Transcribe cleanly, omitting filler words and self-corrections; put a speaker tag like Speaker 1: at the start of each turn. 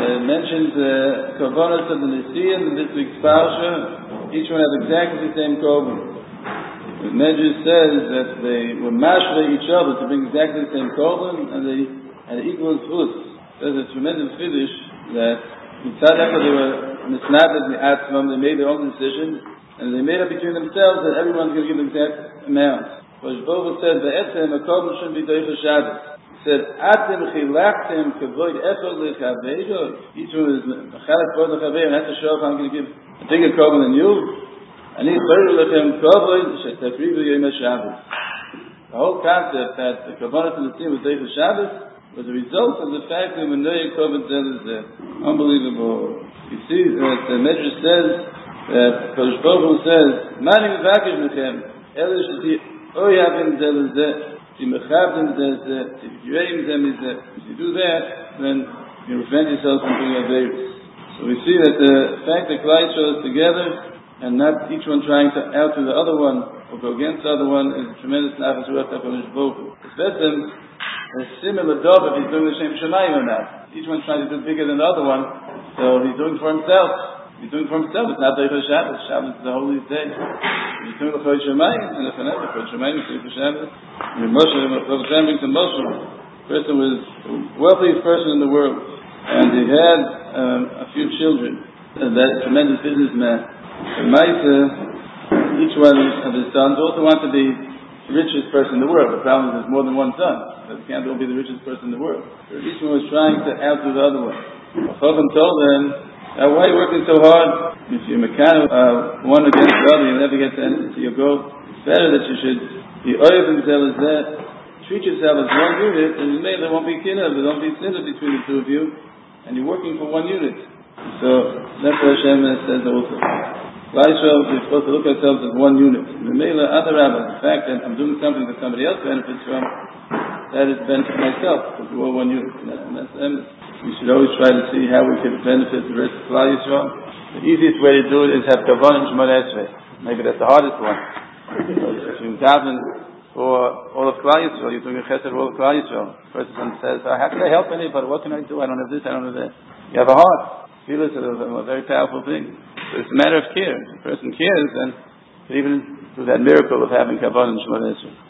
Speaker 1: mentions Kavanas of the Nisian in this week's Parsha. Each one has exactly the same Korban. The Medrash says that they were mashre each other to bring exactly the same Korban, and they had equal fruits. There's a tremendous fiddush that inside after they were misnabed in the Atzmam, they made their own decisions, and they made up between themselves that everyone's going to give the exact amount. But Shbovu said, "Ve'etzem a Korban shouldn't be doicha Shabbos." Said, "Atem chilachtem kavoid echad lechaveiro." Each one is mechalek kavoid lechaveiro, and that's to show if I'm going to give a bigger Korban than you. And he's very lechem kavod shetakrivu yom Shabbos. The whole concept that the Kavanah to the team was doicha Shabbos was a result of the fact that Menoyah Korban Zel is unbelievable. You see that the Medrash says that Kodesh Baruch Hu says, "Mani mevakesh mechem elu sheti oyavim zel zeh timechavim zel zeh tivyreim zeh mizeh." If you do that, then you prevent yourself from doing averos. So we see that the fact that Klal Yisrael is together and not each one trying to outdo the other one or go against the other one is a tremendous nachas ruach HaKadosh Baruch Hu. Especially a similar job if he's doing the Shem Shemayim or not. Each one's trying to do bigger than the other one, so he's doing for himself. He's doing for himself. It's not doicha Shabbos. Shabbos is the holiest day. He's doing the Chod Shemayim, and the Chod Shemayim is doing for Shabbos. And Moshe, the family to Moshe, the person was the wealthiest person in the world, and he had a few children. And that tremendous businessman. And Maisa, each one of his sons also wanted to be the richest person in the world. The problem is there's more than one son. So they can't all be the richest person in the world. So each one was trying to outdo the other one. Chacham told them, "Why are you working so hard? If you're mechanic, one against the other, you'll never get to your goal. It's better that you should be oyev and zelazeh, treat yourself as one unit, and there won't be kinah, there won't be sinner between the two of you, and you're working for one unit." So that's what Hashem says also. Klal Yisrael, we're supposed to look at ourselves as one unit. The Mela Adarabah, the fact that I'm doing something that somebody else benefits from, that is benefit myself, because we're all one unit. And that's we should always try to see how we can benefit the rest of Klal Yisrael. The easiest way to do it is have Kavanah and Shemona Esrei. Maybe that's the hardest one. If you daven for all of Klal Yisrael, you're doing a chesed for all of Klal Yisrael. The person says, "How can I help anybody? What can I do? I don't have this, I don't have that." You have a heart. Feel is a very powerful thing. So it's a matter of care. If a person cares, then even through that miracle of having Kavanah and Shemona Esrei.